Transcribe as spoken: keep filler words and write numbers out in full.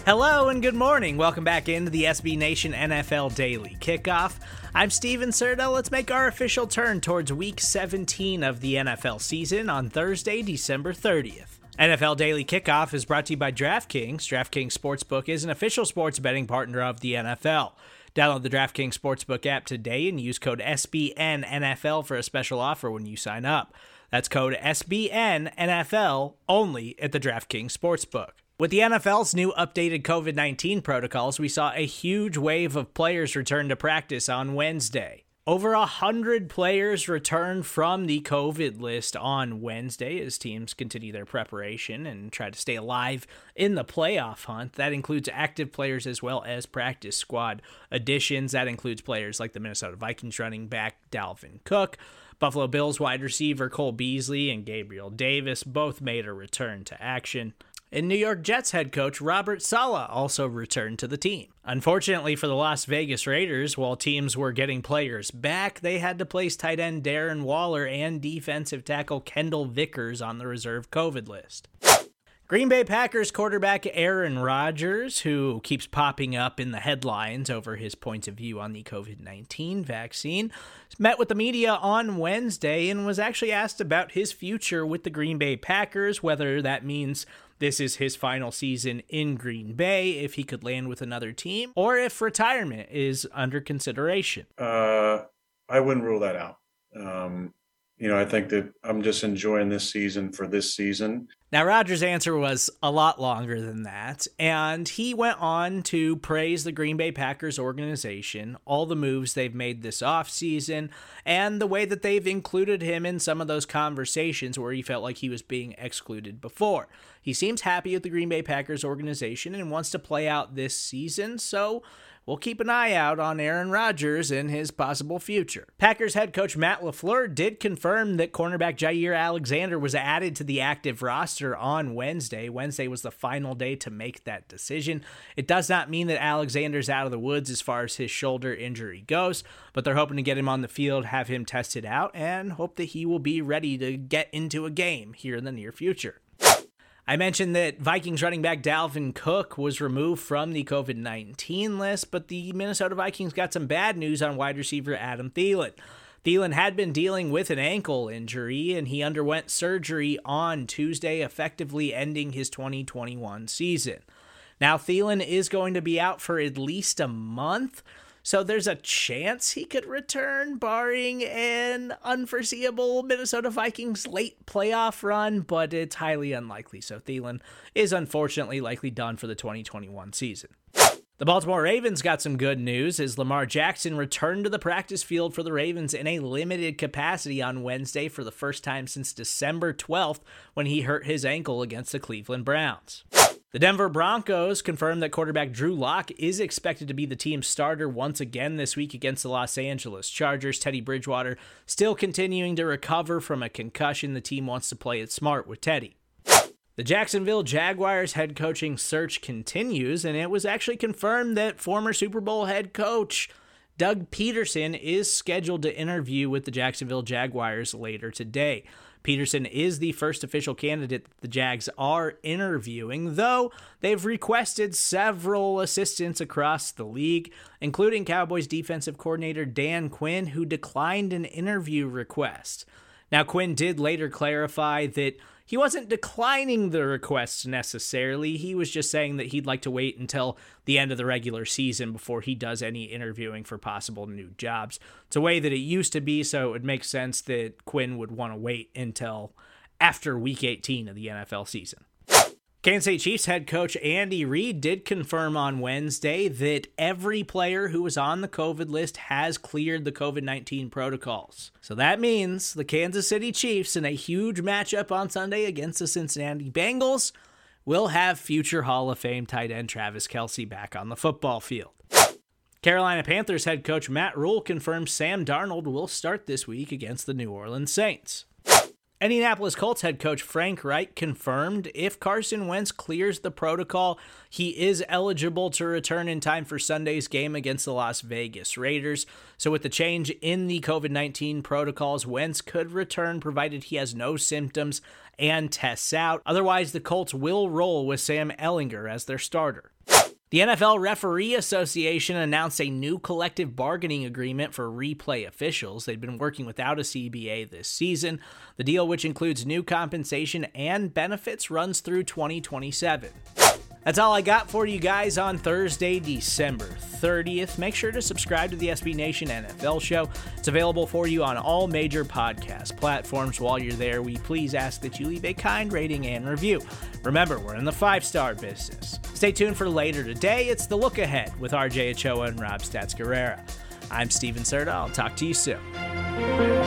Hello and good morning. Welcome back into the S B Nation N F L Daily Kickoff. I'm Steven Serta. Let's make our official turn towards Week seventeen of the N F L season on Thursday, December thirtieth. N F L Daily Kickoff is brought to you by DraftKings. DraftKings Sportsbook is an official sports betting partner of the N F L. Download the DraftKings Sportsbook app today and use code S B N N F L for a special offer when you sign up. That's code S B N N F L only at the DraftKings Sportsbook. With the N F L's new updated covid nineteen protocols, we saw a huge wave of players return to practice on Wednesday. Over one hundred players returned from the COVID list on Wednesday as teams continue their preparation and try to stay alive in the playoff hunt. That includes active players as well as practice squad additions. That includes players like the Minnesota Vikings running back Dalvin Cook, Buffalo Bills wide receiver Cole Beasley, and Gabriel Davis both made a return to action. And New York Jets head coach Robert Saleh also returned to the team. Unfortunately for the Las Vegas Raiders, while teams were getting players back, they had to place tight end Darren Waller and defensive tackle Kendall Vickers on the reserve COVID list. Green Bay Packers quarterback Aaron Rodgers, who keeps popping up in the headlines over his points of view on the covid nineteen vaccine, met with the media on Wednesday and was actually asked about his future with the Green Bay Packers, whether that means this is his final season in Green Bay, if he could land with another team, or if retirement is under consideration. Uh, I wouldn't rule that out. Um, you know, I think that I'm just enjoying this season for this season. Now, Rodgers' answer was a lot longer than that, and he went on to praise the Green Bay Packers organization, all the moves they've made this offseason, and the way that they've included him in some of those conversations where he felt like he was being excluded before. He seems happy with the Green Bay Packers organization and wants to play out this season, so we'll keep an eye out on Aaron Rodgers and his possible future. Packers head coach Matt LaFleur did confirm that cornerback Jaire Alexander was added to the active roster on Wednesday. Wednesday was the final day to make that decision. It does not mean that Alexander's out of the woods as far as his shoulder injury goes, but they're hoping to get him on the field, have him tested out, and hope that he will be ready to get into a game here in the near future. I mentioned that Vikings running back Dalvin Cook was removed from the covid nineteen list, but the Minnesota Vikings got some bad news on wide receiver Adam Thielen. Thielen had been dealing with an ankle injury, and he underwent surgery on Tuesday, effectively ending his twenty twenty-one season. Now, Thielen is going to be out for at least a month, so there's a chance he could return, barring an unforeseeable Minnesota Vikings late playoff run, but it's highly unlikely. So Thielen is unfortunately likely done for the twenty twenty-one season. The Baltimore Ravens got some good news as Lamar Jackson returned to the practice field for the Ravens in a limited capacity on Wednesday for the first time since December twelfth when he hurt his ankle against the Cleveland Browns. The Denver Broncos confirmed that quarterback Drew Lock is expected to be the team's starter once again this week against the Los Angeles Chargers. Teddy Bridgewater still continuing to recover from a concussion. The team wants to play it smart with Teddy. The Jacksonville Jaguars head coaching search continues, and it was actually confirmed that former Super Bowl head coach Doug Peterson is scheduled to interview with the Jacksonville Jaguars later today. Peterson is the first official candidate that the Jags are interviewing, though they've requested several assistants across the league, including Cowboys defensive coordinator Dan Quinn, who declined an interview request. Now, Quinn did later clarify that he wasn't declining the request necessarily. He was just saying that he'd like to wait until the end of the regular season before he does any interviewing for possible new jobs. It's a way that it used to be, so it would make sense that Quinn would want to wait until after week eighteen of the N F L season. Kansas City Chiefs head coach Andy Reid did confirm on Wednesday that every player who was on the COVID list has cleared the covid nineteen protocols. So that means the Kansas City Chiefs, in a huge matchup on Sunday against the Cincinnati Bengals, will have future Hall of Fame tight end Travis Kelce back on the football field. Carolina Panthers head coach Matt Rule confirmed Sam Darnold will start this week against the New Orleans Saints. Indianapolis Colts head coach Frank Reich confirmed if Carson Wentz clears the protocol, he is eligible to return in time for Sunday's game against the Las Vegas Raiders. So with the change in the covid nineteen protocols, Wentz could return provided he has no symptoms and tests out. Otherwise, the Colts will roll with Sam Ehlinger as their starter. The N F L Referee Association announced a new collective bargaining agreement for replay officials. They'd been working without a C B A this season. The deal, which includes new compensation and benefits, runs through twenty twenty-seven. That's all I got for you guys on Thursday, December thirtieth. Make sure to subscribe to the S B Nation N F L Show. It's available for you on all major podcast platforms. While you're there, we please ask that you leave a kind rating and review. Remember, we're in the five-star business. Stay tuned for later today. It's The Look Ahead with R J Ochoa and Rob Stats Guerrera. I'm Steven Serta. I'll talk to you soon.